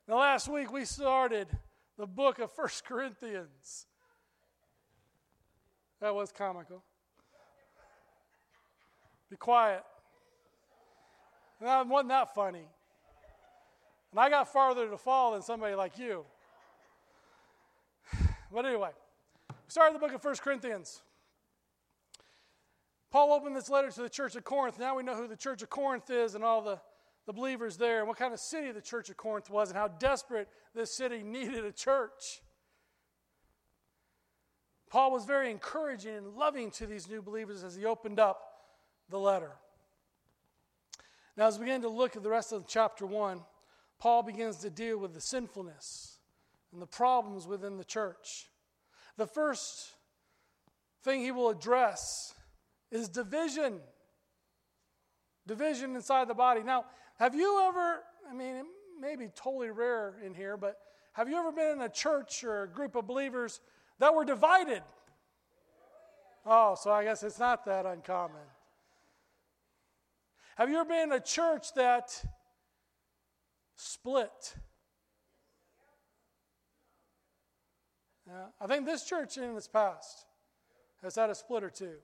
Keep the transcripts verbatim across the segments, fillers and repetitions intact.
Now, last week we started the book of First Corinthians. That was comical. Be quiet. That wasn't that funny. And I got farther to fall than somebody like you. But anyway, we started the book of First Corinthians. Paul opened this letter to the church of Corinth. Now we know who the church of Corinth is and all the, the believers there, and what kind of city the church of Corinth was, and how desperate this city needed a church. Paul was very encouraging and loving to these new believers as he opened up the letter. Now, as we begin to look at the rest of chapter one, Paul begins to deal with the sinfulness and the problems within the church. The first thing he will address is division. Division inside the body. Now, have you ever, I mean, it may be totally rare in here, but have you ever been in a church or a group of believers that were divided? Oh, so I guess it's not that uncommon. Have you ever been in a church that split? Yeah, I think this church in its past has had a split or two.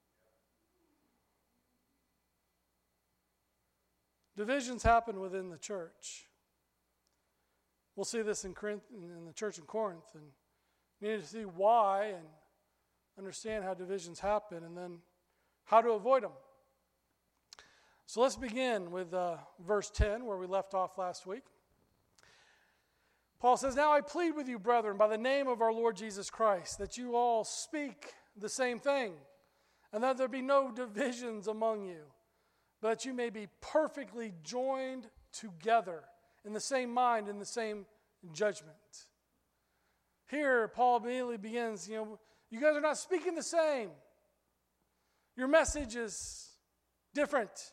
Divisions happen within the church. We'll see this in, Corinth, in the church in Corinth, and we need to see why and understand how divisions happen, and then how to avoid them. So let's begin with uh, verse ten, where we left off last week. Paul says, "Now I plead with you, brethren, by the name of our Lord Jesus Christ, that you all speak the same thing, and that there be no divisions among you, but that you may be perfectly joined together in the same mind, in the same judgment." Here, Paul immediately begins, you know, you guys are not speaking the same. Your message is different.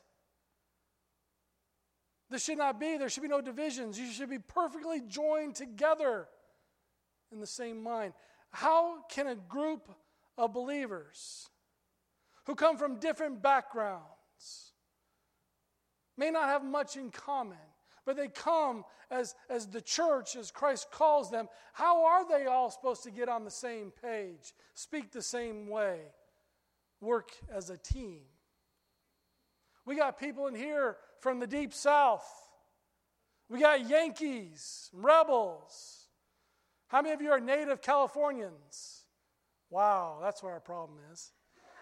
This should not be. There should be no divisions. You should be perfectly joined together in the same mind. How can a group of believers who come from different backgrounds, may not have much in common, but they come as, as the church, as Christ calls them, how are they all supposed to get on the same page, speak the same way, work as a team? We got people in here from the deep south. We got Yankees, rebels. How many of you are native Californians? Wow, that's where our problem is.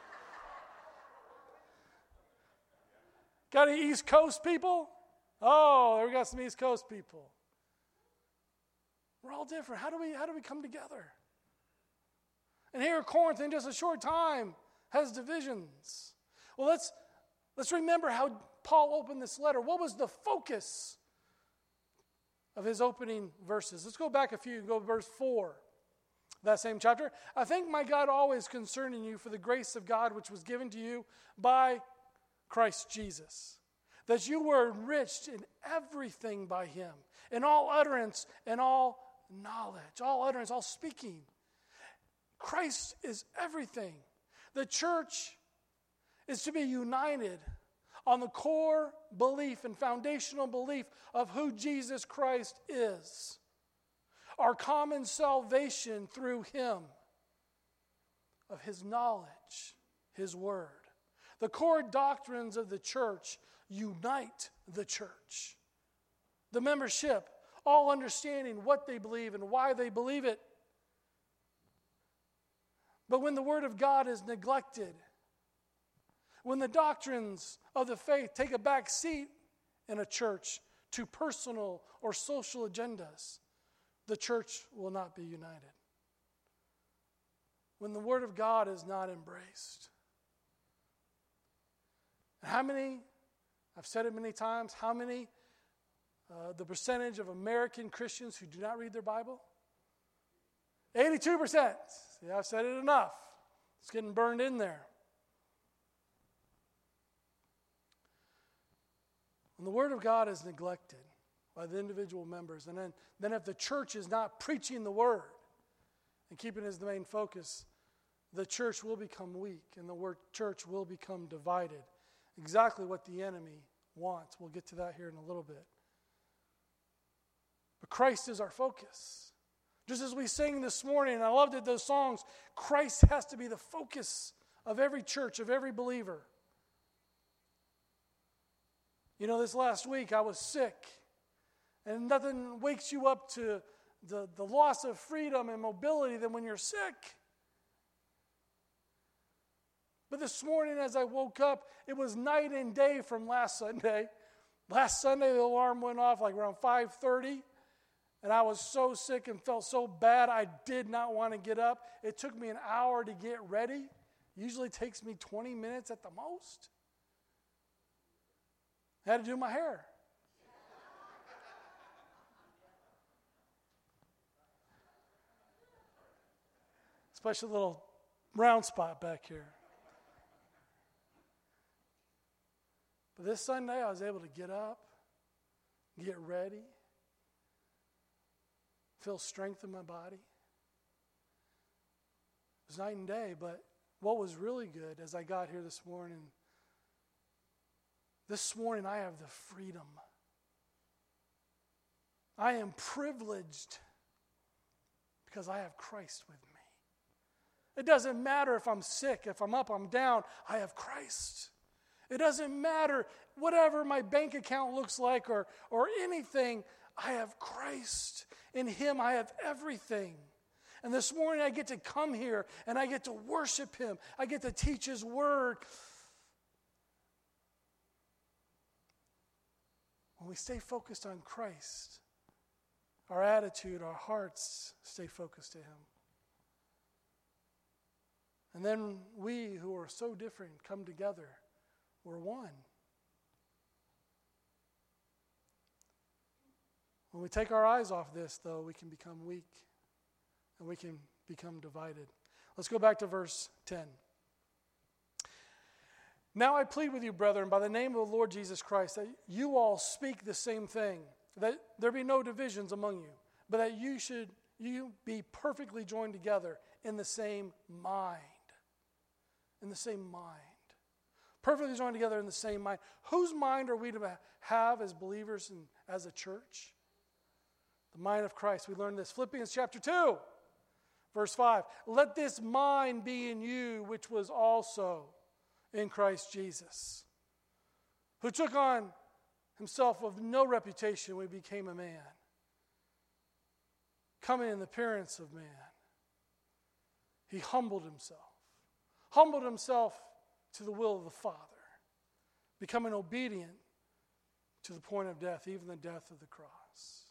Got any East Coast people? Oh, we got some East Coast people. We're all different. How do we, how do we come together? And here Corinth, in just a short time, has divisions. Well, let's, let's remember how Paul opened this letter. What was the focus of his opening verses? Let's go back a few, go to verse four. That same chapter. "I thank my God always concerning you for the grace of God which was given to you by Christ Jesus, that you were enriched in everything by him, in all utterance and all knowledge," all utterance, all speaking. Christ is everything. The church is to be united on the core belief and foundational belief of who Jesus Christ is. Our common salvation through him, of his knowledge, his word. The core doctrines of the church unite the church. The membership, all understanding what they believe and why they believe it. But when the word of God is neglected, when the doctrines of the faith take a back seat in a church to personal or social agendas, the church will not be united. When the word of God is not embraced. How many, I've said it many times, how many, uh, the percentage of American Christians who do not read their Bible? eighty-two percent. See, I've said it enough. It's getting burned in there. When the Word of God is neglected by the individual members, and then, then if the church is not preaching the Word and keeping it as the main focus, the church will become weak and the word church will become divided. Exactly what the enemy wants. We'll get to that here in a little bit. But Christ is our focus. Just as we sang this morning, and I loved it, those songs, Christ has to be the focus of every church, of every believer. You know, this last week I was sick, and nothing wakes you up to the, the loss of freedom and mobility than when you're sick. But this morning as I woke up, it was night and day from last Sunday. Last Sunday the alarm went off like around five thirty, and I was so sick and felt so bad I did not want to get up. It took me an hour to get ready. Usually takes me twenty minutes at the most. I had to do my hair. Especially a little round spot back here. But this Sunday I was able to get up, get ready, feel strength in my body. It was night and day, but what was really good as I got here this morning, this morning I have the freedom. I am privileged because I have Christ with me. It doesn't matter if I'm sick, if I'm up, I'm down, I have Christ. It doesn't matter whatever my bank account looks like or, or anything, I have Christ. In Him I have everything. And this morning I get to come here and I get to worship Him. I get to teach His Word. When we stay focused on Christ, our attitude, our hearts stay focused to Him. And then we who are so different come together. We're one. When we take our eyes off this, though, we can become weak and we can become divided. Let's go back to verse ten. Now I plead with you, brethren, by the name of the Lord Jesus Christ, that you all speak the same thing, that there be no divisions among you, but that you should you be perfectly joined together in the same mind. In the same mind. Perfectly joined together in the same mind. Whose mind are we to have as believers and as a church? The mind of Christ. We learned this. Philippians chapter two, verse five. Let this mind be in you, which was also in Christ Jesus, who took on himself of no reputation when he became a man, coming in the appearance of man. He humbled himself. Humbled himself to the will of the Father, becoming obedient to the point of death, even the death of the cross.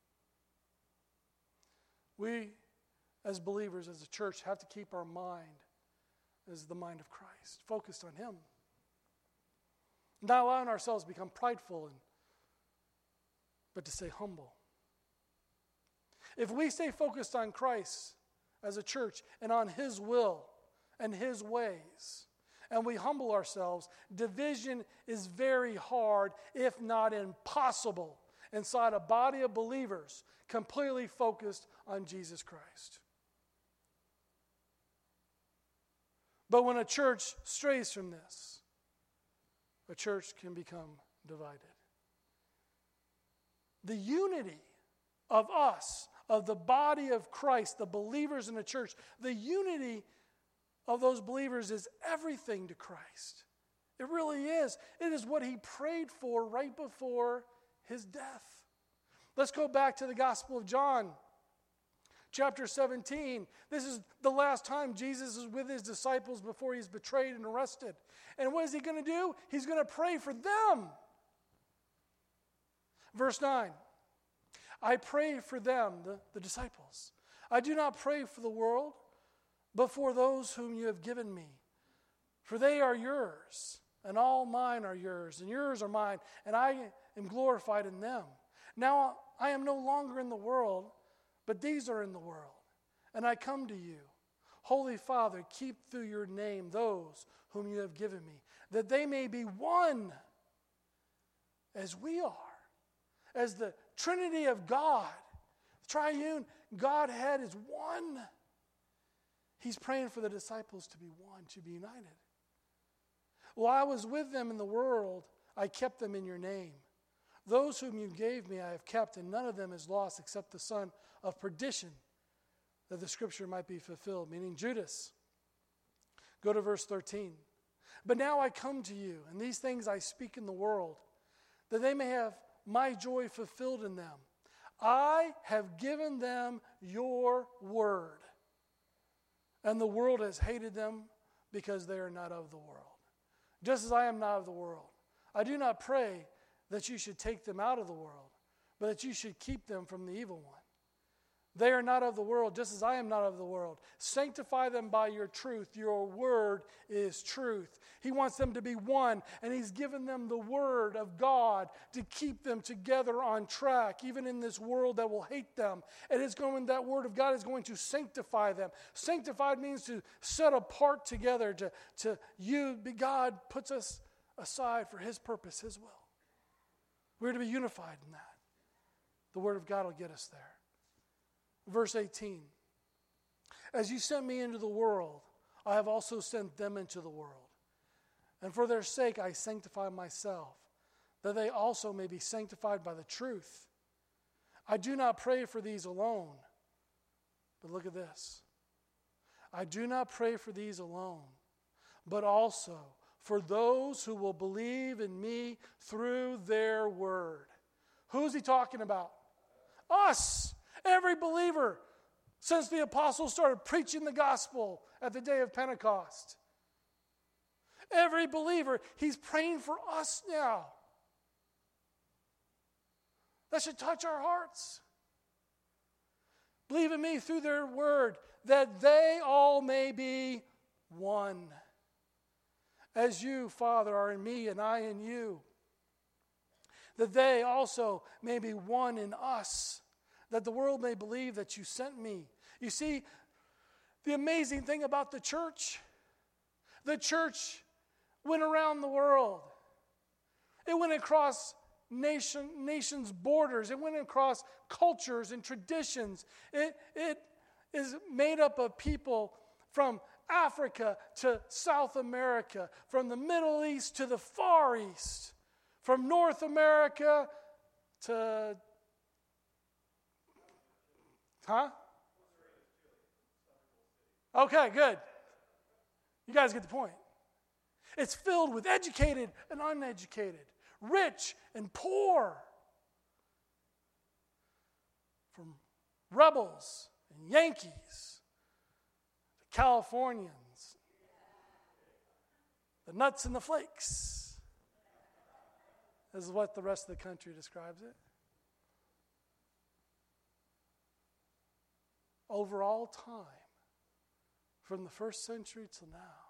We, as believers, as a church, have to keep our mind as the mind of Christ, focused on Him. Not allowing ourselves to become prideful, and, but to stay humble. If we stay focused on Christ as a church and on His will and His ways, and we humble ourselves, division is very hard, if not impossible, inside a body of believers completely focused on Jesus Christ. But when a church strays from this, a church can become divided. The unity of us, of the body of Christ, the believers in the church, the unity of those believers is everything to Christ. It really is. It is what He prayed for right before His death. Let's go back to the Gospel of John, chapter seventeen. This is the last time Jesus is with His disciples before He's betrayed and arrested. And what is He going to do? He's going to pray for them. Verse nine. I pray for them, the, the disciples. I do not pray for the world, but for those whom you have given me. For they are yours, and all mine are yours, and yours are mine, and I am glorified in them. Now I am no longer in the world, but these are in the world, and I come to you. Holy Father, keep through your name those whom you have given me, that they may be one as we are, as the Trinity of God, the triune Godhead is one. He's praying for the disciples to be one, to be united. While I was with them in the world, I kept them in your name. Those whom you gave me I have kept, and none of them is lost except the son of perdition, that the scripture might be fulfilled," meaning Judas. Go to verse thirteen. "But now I come to you, and these things I speak in the world, that they may have my joy fulfilled in them. I have given them your word, and the world has hated them because they are not of the world. Just as I am not of the world. I do not pray that you should take them out of the world, but that you should keep them from the evil one. They are not of the world, just as I am not of the world. Sanctify them by your truth. Your word is truth." He wants them to be one, and he's given them the word of God to keep them together on track, even in this world that will hate them. And it's going, that word of God is going to sanctify them. Sanctified means to set apart together, to, to you. God puts us aside for his purpose, his will. We're to be unified in that. The word of God will get us there. Verse eighteen, "As you sent me into the world, I have also sent them into the world. And for their sake I sanctify myself, that they also may be sanctified by the truth. I do not pray for these alone." But look at this. "I do not pray for these alone, but also for those who will believe in me through their word." Who's he talking about? Us. Every believer since the apostles started preaching the gospel at the day of Pentecost. Every believer, he's praying for us now. That should touch our hearts. "Believe in me through their word, that they all may be one. As you, Father, are in me and I in you, that they also may be one in us, that the world may believe that you sent me." You see, the amazing thing about the church, the church went around the world. It went across nation, nations' borders. It went across cultures and traditions. It, it is made up of people from Africa to South America, from the Middle East to the Far East, from North America to... Huh? Okay, good. You guys get the point. It's filled with educated and uneducated, rich and poor, from rebels and Yankees, the Californians, the nuts and the flakes. This is what the rest of the country describes it. Over all time, from the first century till now.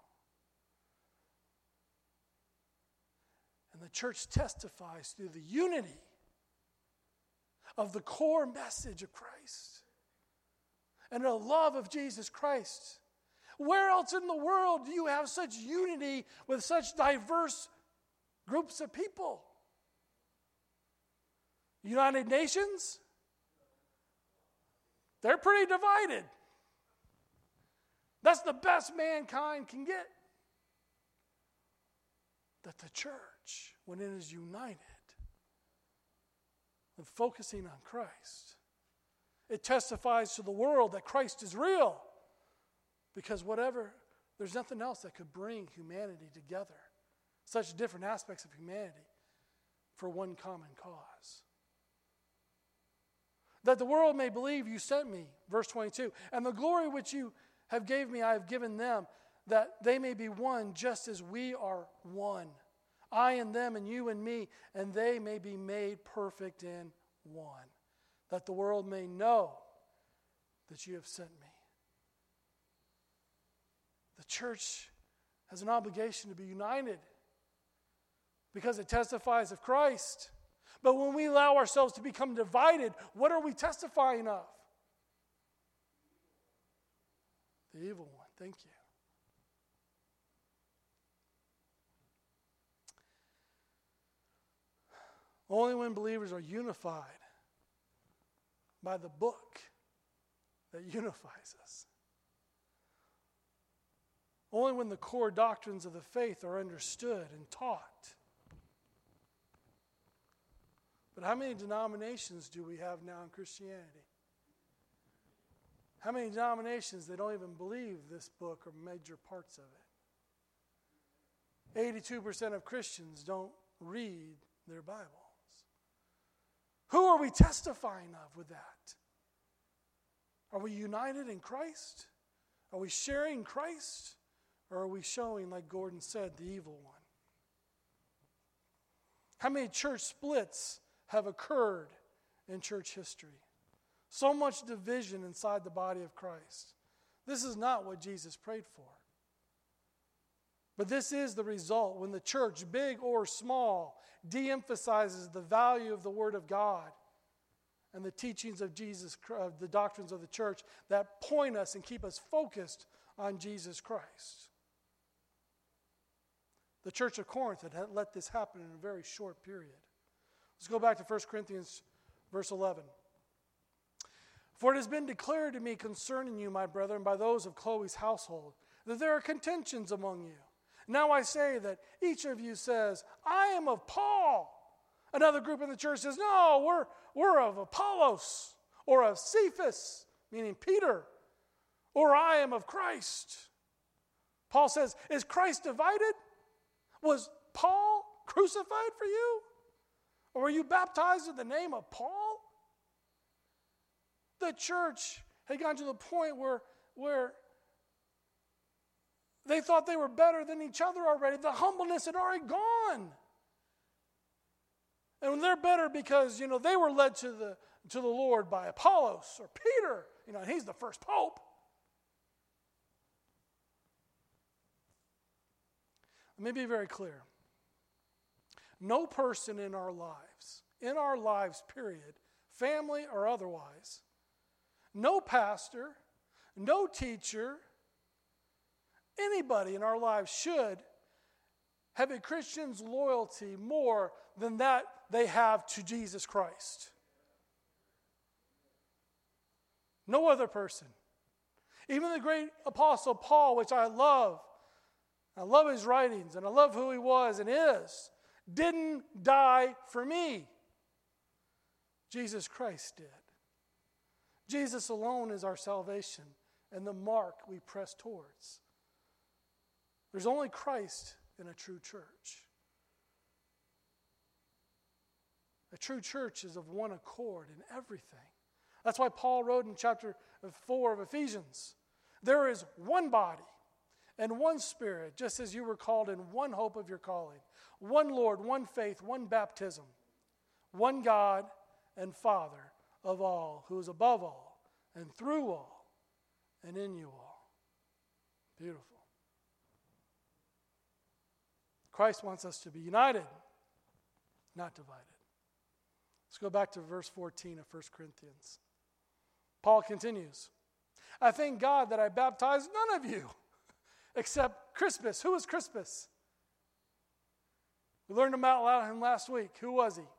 And the church testifies through the unity of the core message of Christ and the love of Jesus Christ. Where else in the world do you have such unity with such diverse groups of people? United Nations? They're pretty divided. That's the best mankind can get. That the church, when it is united with focusing on Christ, it testifies to the world that Christ is real. Because whatever, there's nothing else that could bring humanity together. Such different aspects of humanity for one common cause. That the world may believe you sent me, verse twenty-two, and the glory which you have gave me I have given them, that they may be one just as we are one. I and them and you and me, and they may be made perfect in one. That the world may know that you have sent me. The church has an obligation to be united because it testifies of Christ. But when we allow ourselves to become divided, what are we testifying of? The evil one. Thank you. Only when believers are unified by the book that unifies us. Only when the core doctrines of the faith are understood and taught But how many denominations do we have now in Christianity? How many denominations that don't even believe this book or major parts of it? eighty-two percent of Christians don't read their Bibles. Who are we testifying of with that? Are we united in Christ? Are we sharing Christ? Or are we showing, like Gordon said, the evil one? How many church splits have occurred in church history? So much division inside the body of Christ. This is not what Jesus prayed for. But this is the result when the church, big or small, de-emphasizes the value of the Word of God and the teachings of Jesus, of the doctrines of the church that point us and keep us focused on Jesus Christ. The church of Corinth had let this happen in a very short period. Let's go back to First Corinthians verse eleven. For it has been declared to me concerning you, my brethren, by those of Chloe's household, that there are contentions among you. Now I say that each of you says, I am of Paul. Another group in the church says, no, we're, we're of Apollos, or of Cephas, meaning Peter, or I am of Christ. Paul says, is Christ divided? Was Paul crucified for you? Or were you baptized in the name of Paul? The church had gotten to the point where, where they thought they were better than each other already. The humbleness had already gone. And they're better because, you know, they were led to the, to the Lord by Apollos or Peter. You know, and he's the first pope. Let me be very clear. No person in our lives, in our lives, period, family or otherwise, no pastor, no teacher, anybody in our lives should have a Christian's loyalty more than that they have to Jesus Christ. No other person. Even the great apostle Paul, which I love, I love his writings, and I love who he was and is, didn't die for me. Jesus Christ did. Jesus alone is our salvation and the mark we press towards. There's only Christ in a true church. A true church is of one accord in everything. That's why Paul wrote in chapter four of Ephesians, there is one body and one Spirit, just as you were called in one hope of your calling. One Lord, one faith, one baptism. One God and Father of all, who is above all, and through all, and in you all. Beautiful. Christ wants us to be united, not divided. Let's go back to verse fourteen of First Corinthians. Paul continues, I thank God that I baptized none of you except Crispus. Who was Crispus? We learned about him last week. Who was he?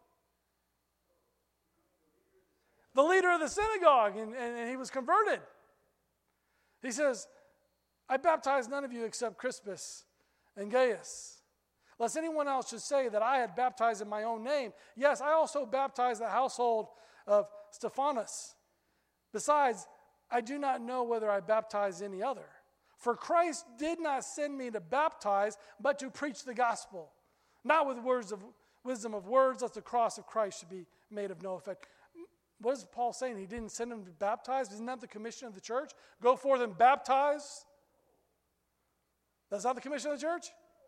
The leader of the synagogue, and, and, and he was converted. He says, I baptized none of you except Crispus and Gaius, lest anyone else should say that I had baptized in my own name. Yes, I also baptized the household of Stephanas. Besides, I do not know whether I baptized any other. For Christ did not send me to baptize, but to preach the gospel. Not with words of wisdom of words, lest the cross of Christ should be made of no effect. What is Paul saying? He didn't send him to baptize? Isn't that the commission of the church? Go forth and baptize? That's not the commission of the church?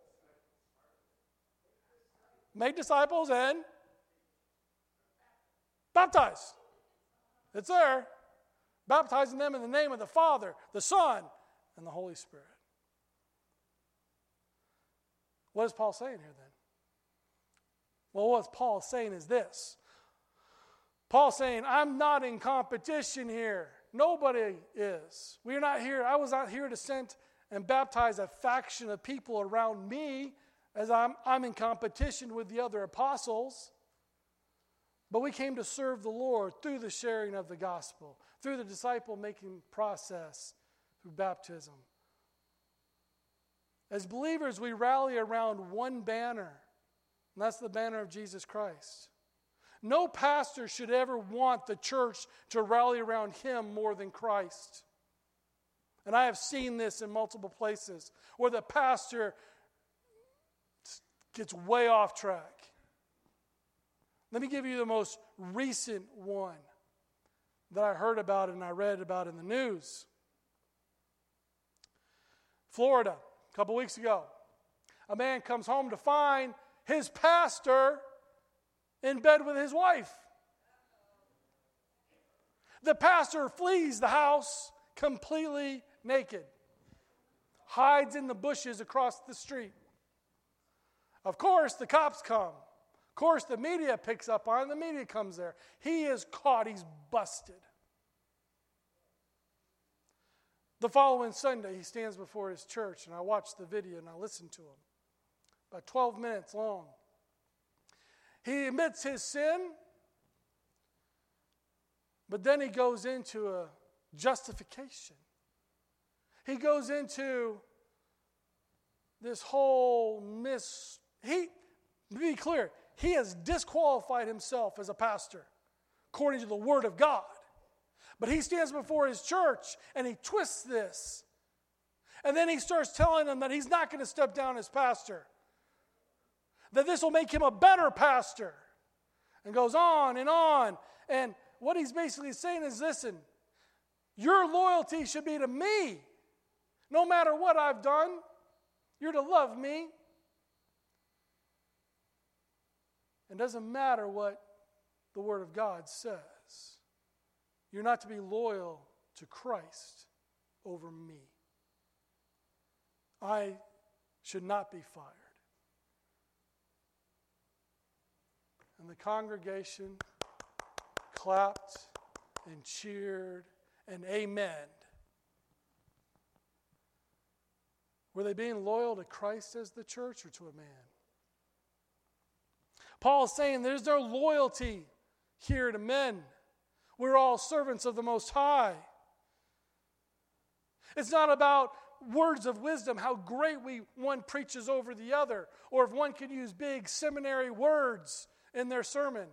Make disciples and baptize. It's there. Baptizing them in the name of the Father, the Son, and the Holy Spirit. What is Paul saying here then? Well, what Paul is saying is this. Paul's saying, I'm not in competition here. Nobody is. We're not here. I was not here to send and baptize a faction of people around me as I'm, I'm in competition with the other apostles. But we came to serve the Lord through the sharing of the gospel, through the disciple-making process, through baptism. As believers, we rally around one banner, and that's the banner of Jesus Christ. No pastor should ever want the church to rally around him more than Christ. And I have seen this in multiple places where the pastor gets way off track. Let me give you the most recent one that I heard about and I read about in the news. Florida, a couple weeks ago, a man comes home to find his pastor in bed with his wife. The pastor flees the house completely naked, hides in the bushes across the street. Of course, the cops come. Of course, the media picks up on it. The media comes there. He is caught. He's busted. The following Sunday, he stands before his church, and I watched the video and I listened to him. About twelve minutes long. He admits his sin, but then he goes into a justification. He goes into this whole mis... He, to be clear, he has disqualified himself as a pastor, according to the Word of God. But he stands before his church, and he twists this. And then he starts telling them that he's not going to step down as pastor. That this will make him a better pastor. And goes on and on. And what he's basically saying is, listen, your loyalty should be to me. No matter what I've done, you're to love me. It doesn't matter what the Word of God says. You're not to be loyal to Christ over me. I should not be fired. And the congregation clapped and cheered and amened. Were they being loyal to Christ as the church or to a man? Paul is saying there's no loyalty here to men. We're all servants of the Most High. It's not about words of wisdom, how great we one preaches over the other, or if one can use big seminary words in their sermon.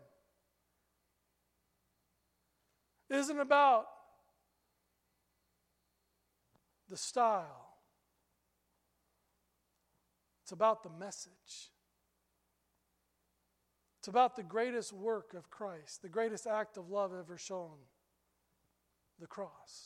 It isn't about the style. It's about the message. It's about the greatest work of Christ, the greatest act of love ever shown, the cross.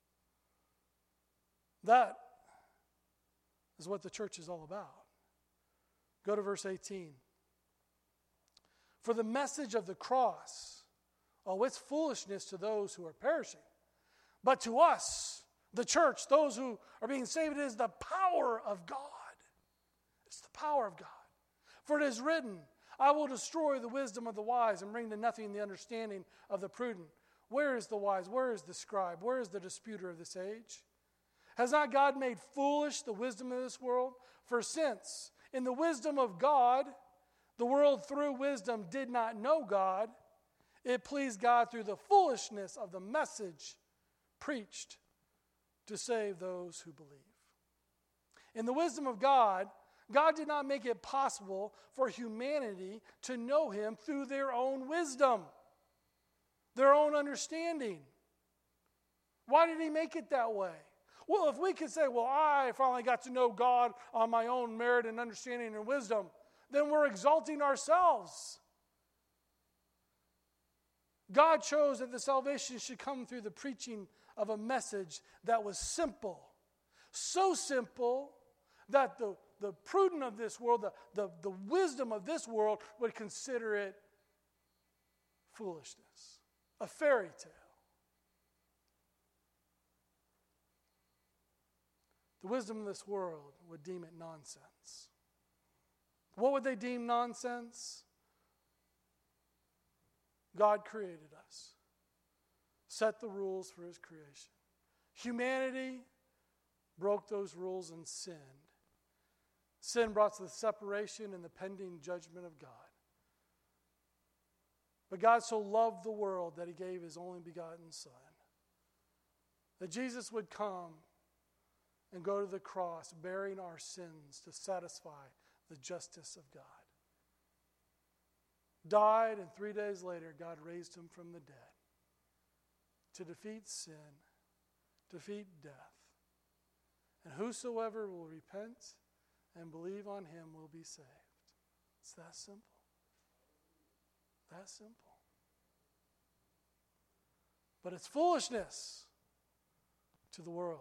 That is what the church is all about. Go to verse eighteen. For the message of the cross, oh, it's foolishness to those who are perishing. But to us, the church, those who are being saved, it is the power of God. It's the power of God. For it is written, I will destroy the wisdom of the wise and bring to nothing the understanding of the prudent. Where is the wise? Where is the scribe? Where is the disputer of this age? Has not God made foolish the wisdom of this world? For since in the wisdom of God, the world through wisdom did not know God, it pleased God through the foolishness of the message preached to save those who believe. In the wisdom of God, God did not make it possible for humanity to know Him through their own wisdom, their own understanding. Why did He make it that way? Well, if we could say, well, I finally got to know God on my own merit and understanding and wisdom, then we're exalting ourselves. God chose that the salvation should come through the preaching of a message that was simple. So simple that the, the prudent of this world, the, the, the wisdom of this world would consider it foolishness, a fairy tale. The wisdom of this world would deem it nonsense. What would they deem nonsense? God created us, set the rules for His creation. Humanity broke those rules and sinned. Sin brought the separation and the pending judgment of God. But God so loved the world that He gave His only begotten Son, that Jesus would come and go to the cross bearing our sins to satisfy the justice of God. died, and three days later, God raised him from the dead to defeat sin, defeat death. And whosoever will repent and believe on him will be saved. It's that simple. That simple. But it's foolishness to the world.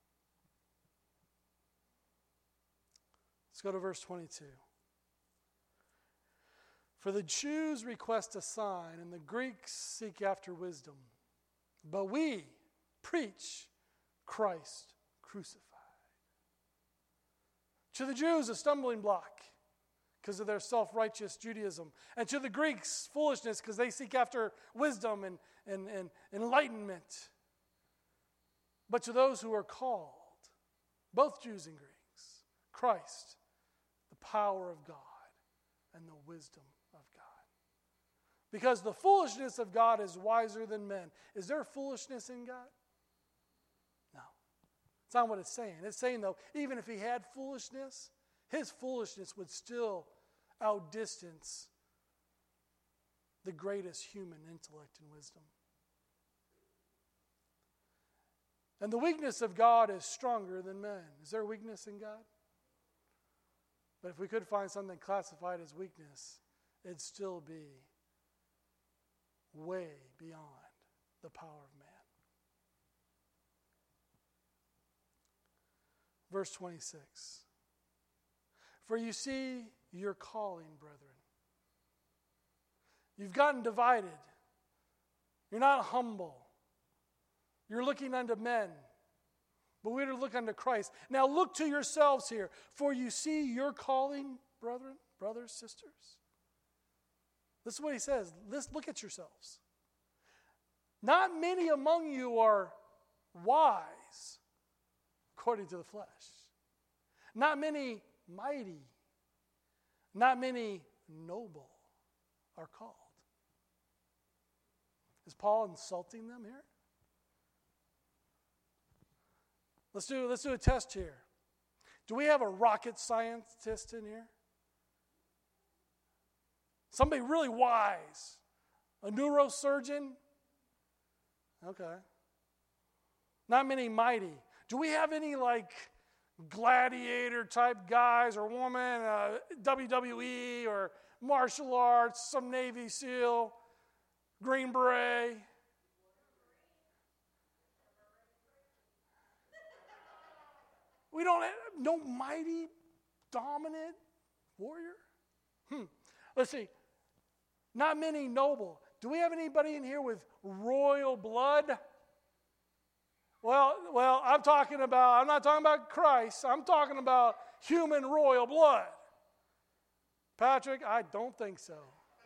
Let's go to verse twenty-two. For the Jews request a sign, and the Greeks seek after wisdom. But we preach Christ crucified. To the Jews, a stumbling block because of their self-righteous Judaism. And to the Greeks, foolishness because they seek after wisdom and, and, and enlightenment. But to those who are called, both Jews and Greeks, Christ, the power of God and the wisdom of God. Because the foolishness of God is wiser than men. Is there foolishness in God? No. It's not what it's saying. It's saying, though, even if he had foolishness, his foolishness would still outdistance the greatest human intellect and wisdom. And the weakness of God is stronger than men. Is there weakness in God? But if we could find something classified as weakness, it'd still be way beyond the power of man. Verse twenty-six. For you see your calling, brethren. You've gotten divided. You're not humble. You're looking unto men. But we're to look unto Christ. Now look to yourselves here. For you see your calling, brethren, brothers, sisters. This is what he says. Let's look at yourselves. Not many among you are wise, according to the flesh. Not many mighty. Not many noble are called. Is Paul insulting them here? Let's do, let's do a test here. Do we have a rocket scientist in here? Somebody really wise. A neurosurgeon? Okay. Not many mighty. Do we have any like gladiator type guys or women, uh, W W E or martial arts, some Navy SEAL, Green Beret? We don't have no mighty, dominant warrior? Hmm. Let's see. Not many noble. Do we have anybody in here with royal blood? Well, well, I'm talking about, I'm not talking about Christ. I'm talking about human royal blood. Patrick, I don't think so.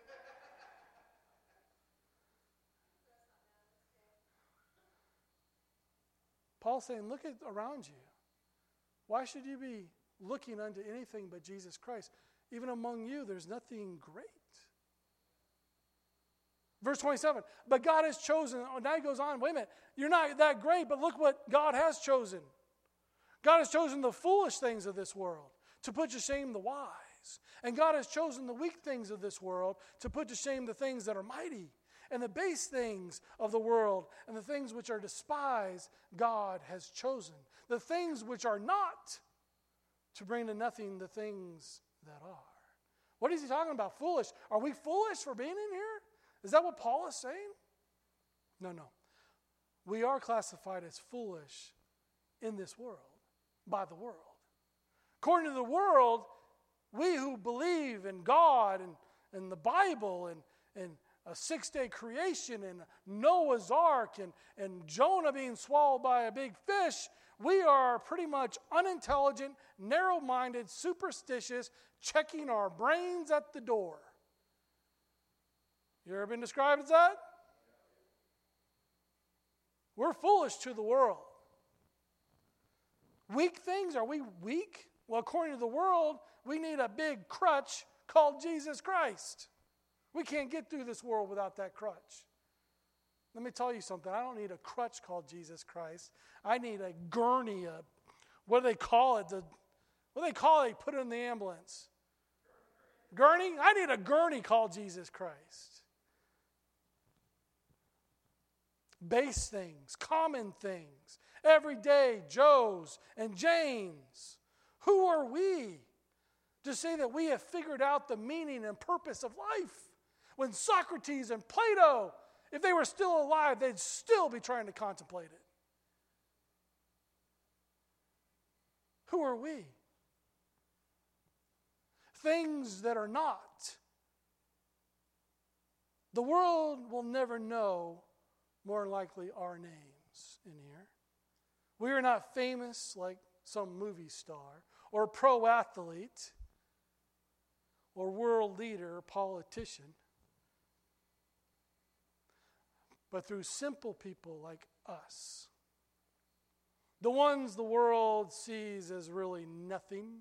Paul's saying, look at around you. Why should you be looking unto anything but Jesus Christ? Even among you, there's nothing great. Verse twenty-seven, but God has chosen, oh, now he goes on, wait a minute, you're not that great, but look what God has chosen. God has chosen the foolish things of this world to put to shame the wise. And God has chosen the weak things of this world to put to shame the things that are mighty. And the base things of the world and the things which are despised, God has chosen. The things which are not, to bring to nothing the things that are. What is he talking about? Foolish. Are we foolish for being in here? Is that what Paul is saying? No, no. We are classified as foolish in this world, by the world. According to the world, we who believe in God and, and the Bible and, and a six-day creation and Noah's Ark and, and Jonah being swallowed by a big fish, we are pretty much unintelligent, narrow-minded, superstitious, checking our brains at the door. You ever been described as that? We're foolish to the world. Weak things, are we weak? Well, according to the world, we need a big crutch called Jesus Christ. We can't get through this world without that crutch. Let me tell you something. I don't need a crutch called Jesus Christ. I need a gurney, a, what do they call it? The, what do they call it? They put it in the ambulance. Gurney? I need a gurney called Jesus Christ. Base things, common things, everyday Joes and Janes. Who are we to say that we have figured out the meaning and purpose of life? When Socrates and Plato, if they were still alive, they'd still be trying to contemplate it. Who are we? Things that are not. The world will never know, more likely, our names in here. We are not famous like some movie star or pro athlete or world leader or politician, but through simple people like us. The ones the world sees as really nothing.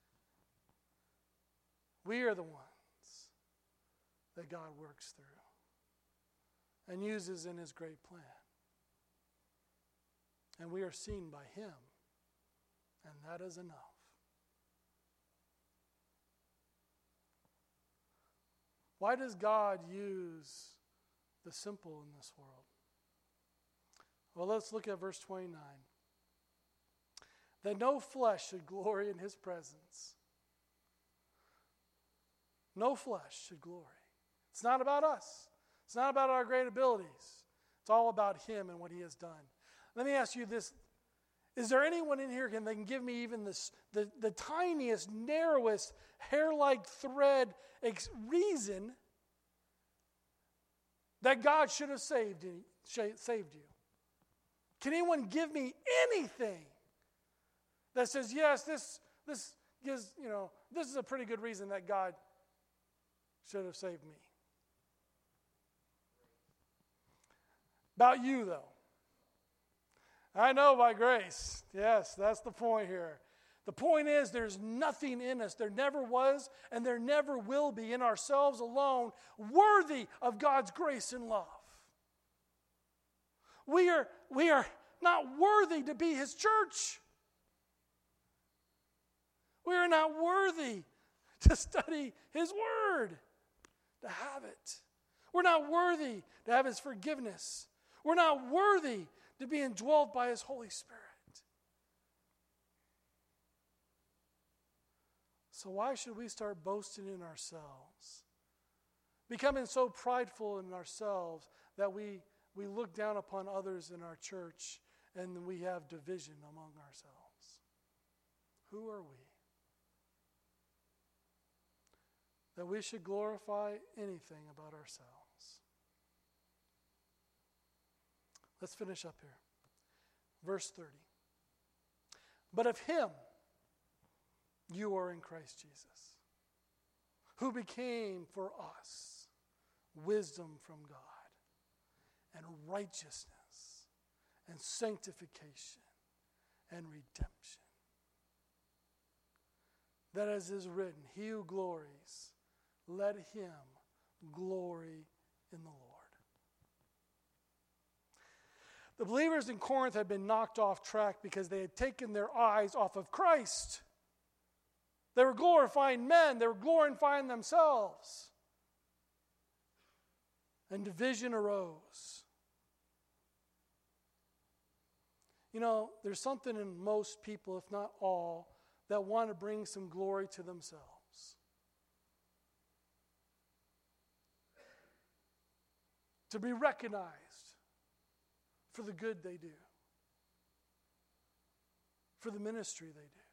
We are the ones that God works through and uses in His great plan. And we are seen by Him, and that is enough. Why does God use the simple in this world? Well, let's look at verse twenty-nine. That no flesh should glory in His presence. No flesh should glory. It's not about us. It's not about our great abilities. It's all about Him and what He has done. Let me ask you this. Is there anyone in here that can give me even this, the, the tiniest, narrowest, hair-like thread ex- reason that God should have saved you, saved you? Can anyone give me anything that says, yes, this, this gives, you know, this is a pretty good reason that God should have saved me? About you, though. I know by grace. Yes, that's the point here. The point is there's nothing in us. There never was and there never will be in ourselves alone worthy of God's grace and love. We are, we are not worthy to be His church. We are not worthy to study His Word, to have it. We're not worthy to have His forgiveness. We're not worthy to be indwelt by His Holy Spirit. So why should we start boasting in ourselves? Becoming so prideful in ourselves that we, we look down upon others in our church and we have division among ourselves. Who are we? That we should glorify anything about ourselves. Let's finish up here. Verse thirty. But of Him you are in Christ Jesus, who became for us wisdom from God and righteousness and sanctification and redemption. That as is written, he who glories, let him glory in the Lord. The believers in Corinth had been knocked off track because they had taken their eyes off of Christ. They were glorifying men. They were glorifying themselves. And division arose. You know, there's something in most people, if not all, that want to bring some glory to themselves. To be recognized for the good they do, for the ministry they do.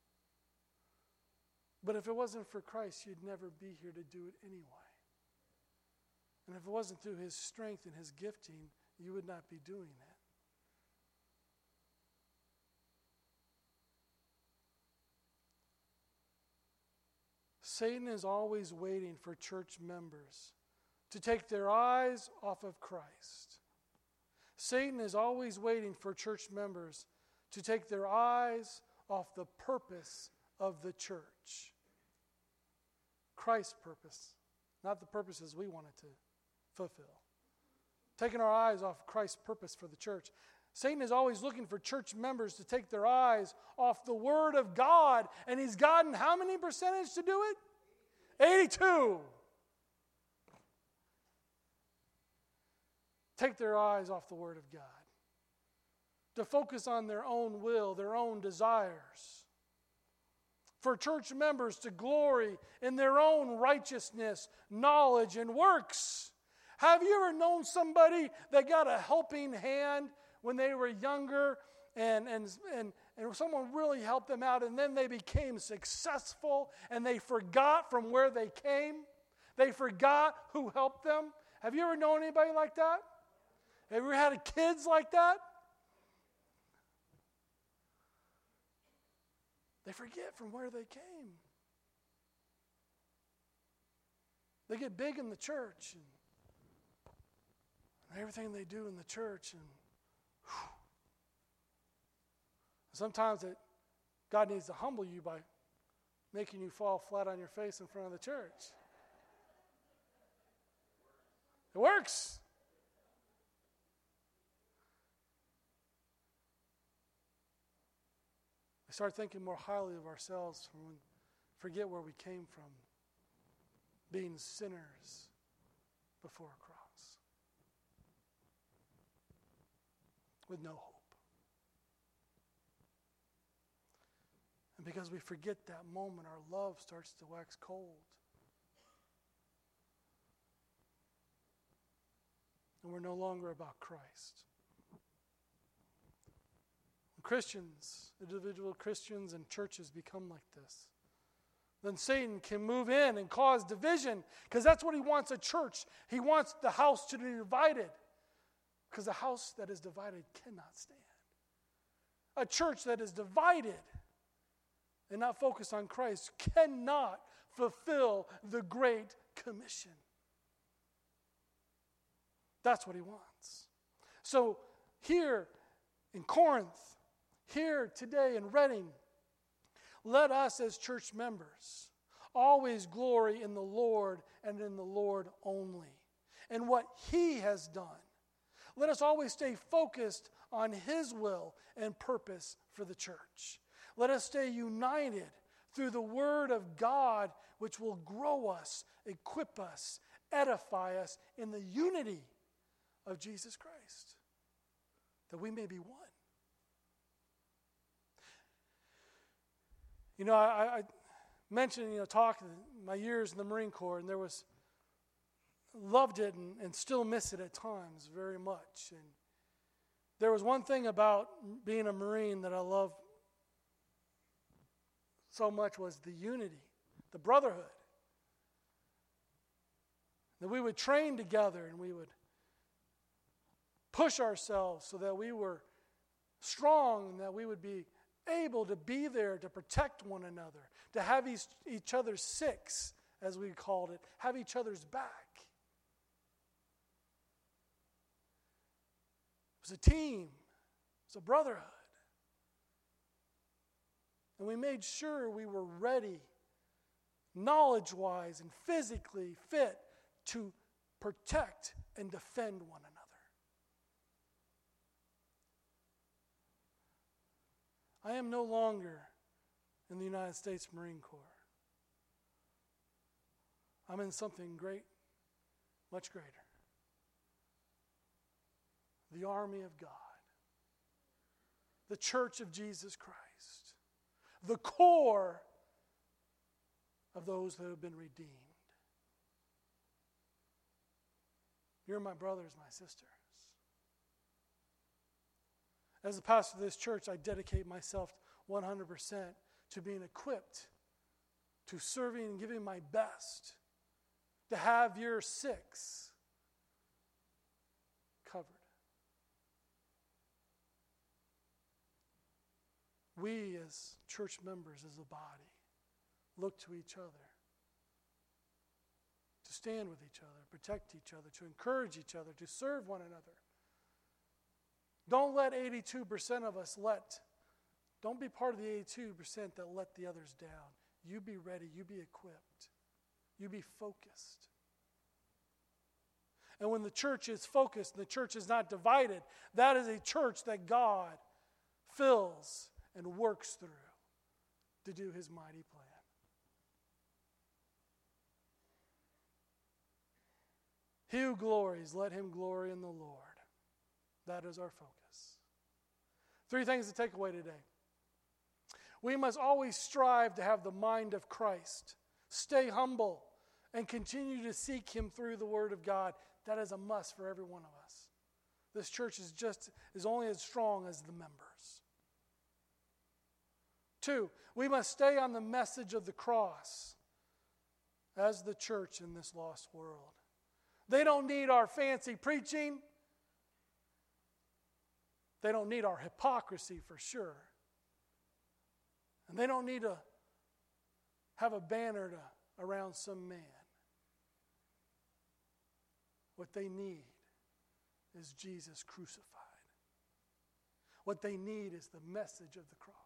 But if it wasn't for Christ, you'd never be here to do it anyway. And if it wasn't through His strength and His gifting, you would not be doing it. Satan is always waiting for church members to take their eyes off of Christ. Satan is always waiting for church members to take their eyes off the purpose of the church. Christ's purpose, not the purposes we want it to fulfill. Taking our eyes off Christ's purpose for the church. Satan is always looking for church members to take their eyes off the Word of God, and he's gotten how many percentage to do it? eighty-two. Take their eyes off the Word of God, to focus on their own will, their own desires. For church members to glory in their own righteousness, knowledge, and works. Have you ever known somebody that got a helping hand when they were younger and, and, and, and someone really helped them out, and then they became successful and they forgot from where they came? They forgot who helped them? Have you ever known anybody like that? Have you ever had kids like that? They forget from where they came. They get big in the church and, and everything they do in the church. And whew, sometimes it, God needs to humble you by making you fall flat on your face in front of the church. It works. Start thinking more highly of ourselves and forget where we came from, being sinners before a cross with no hope. And because we forget that moment, our love starts to wax cold. And we're no longer about Christ. Christians, individual Christians and churches become like this, then Satan can move in and cause division, because that's what he wants a church. He wants the house to be divided, because a house that is divided cannot stand. A church that is divided and not focused on Christ cannot fulfill the Great Commission. That's what he wants. So here in Corinth, here today in Reading, let us as church members always glory in the Lord and in the Lord only, and what He has done. Let us always stay focused on His will and purpose for the church. Let us stay united through the Word of God, which will grow us, equip us, edify us in the unity of Jesus Christ, that we may be one. You know, I, I mentioned, you know, talking my years in the Marine Corps, and there was, loved it and, and still miss it at times very much. And there was one thing about being a Marine that I loved so much was the unity, the brotherhood. That we would train together and we would push ourselves so that we were strong and that we would be able to be there to protect one another, to have each, each other's six, as we called it, have each other's back. It was a team. It was a brotherhood. And we made sure we were ready, knowledge-wise and physically fit to protect and defend one another. I am no longer in the United States Marine Corps. I'm in something great, much greater. The army of God. The church of Jesus Christ. The core of those that have been redeemed. You're my brothers, my sisters. As a pastor of this church, I dedicate myself one hundred percent to being equipped, to serving and giving my best, to have your six covered. We as church members, as a body, look to each other, to stand with each other, protect each other, to encourage each other, to serve one another. Don't let eighty-two percent of us let, don't be part of the eighty-two percent that let the others down. You be ready, you be equipped, you be focused. And when the church is focused and the church is not divided, that is a church that God fills and works through to do His mighty plan. He who glories, let him glory in the Lord. That is our focus. Three things to take away today. We must always strive to have the mind of Christ. Stay humble and continue to seek him through the Word of God. That is a must for every one of us. This church is just is only as strong as the members. Two, we must stay on the message of the cross as the church in this lost world. They don't need our fancy preaching. They don't need our hypocrisy for sure. And they don't need to have a banner to, around some man. What they need is Jesus crucified. What they need is the message of the cross.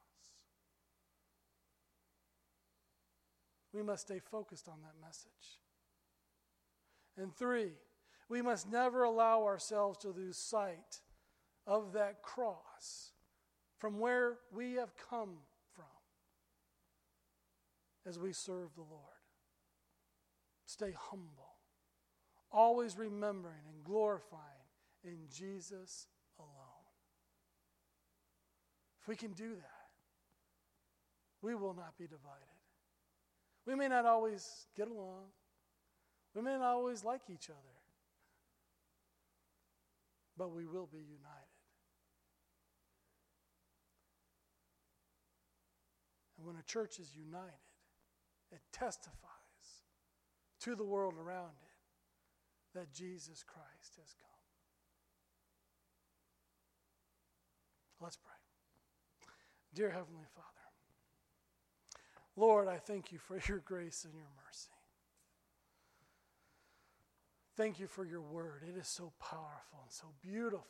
We must stay focused on that message. And three, we must never allow ourselves to lose sight of that cross from where we have come from as we serve the Lord. Stay humble, always remembering and glorifying in Jesus alone. If we can do that, we will not be divided. We may not always get along. We may not always like each other. But we will be united. And when a church is united, it testifies to the world around it that Jesus Christ has come. Let's pray. Dear Heavenly Father, Lord, I thank you for your grace and your mercy. Thank you for your word. It is so powerful and so beautiful.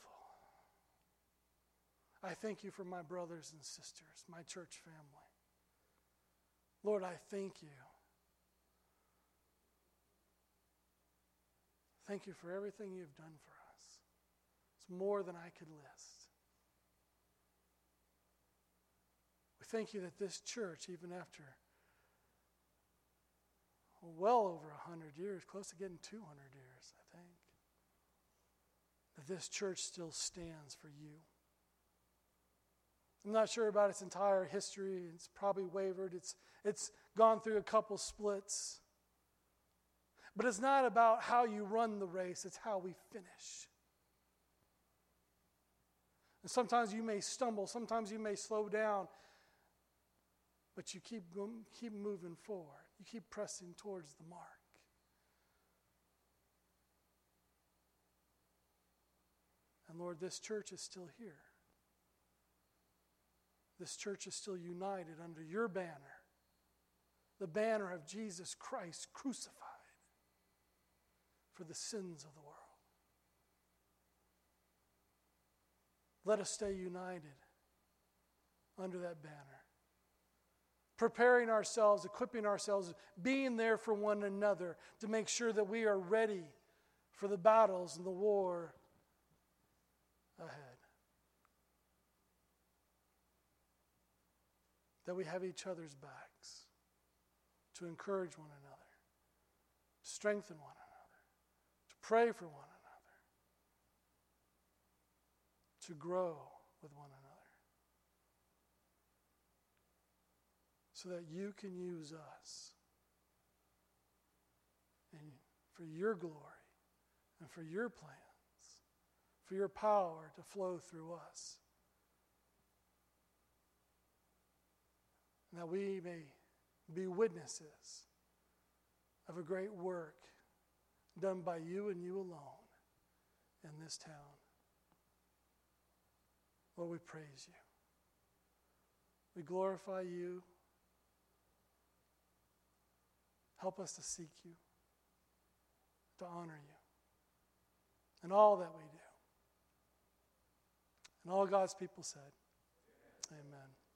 I thank you for my brothers and sisters, my church family. Lord, I thank you. Thank you for everything you've done for us. It's more than I could list. We thank you that this church, even after well over one hundred years, close to getting two hundred years, I think, that this church still stands for you. I'm not sure about its entire history. It's probably wavered. It's, it's gone through a couple splits. But it's not about how you run the race. It's how we finish. And sometimes you may stumble. Sometimes you may slow down. But you keep, keep moving forward. You keep pressing towards the mark. And Lord, this church is still here. This church is still united under your banner, the banner of Jesus Christ crucified for the sins of the world. Let us stay united under that banner, preparing ourselves, equipping ourselves, being there for one another to make sure that we are ready for the battles and the war ahead. That we have each other's backs to encourage one another, to strengthen one another, to pray for one another, to grow with one another, so that you can use us and for your glory and for your plans, for your power to flow through us. And that we may be witnesses of a great work done by you and you alone in this town. Lord, we praise you. We glorify you. Help us to seek you, to honor you, in all that we do. And all God's people said, amen.